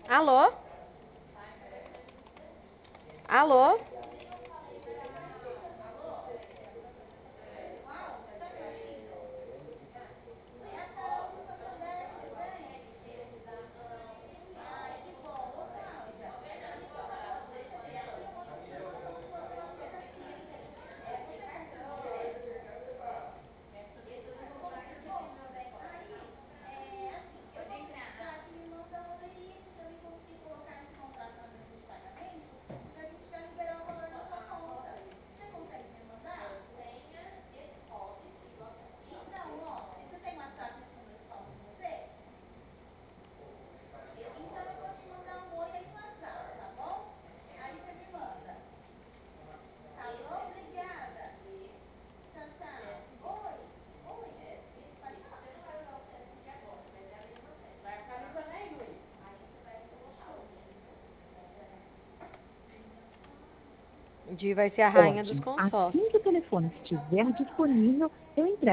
Alô? Alô? Di vai ser a rainha dos Ótimo. Assim que o consórcios. telefone estiver disponível, eu entrego.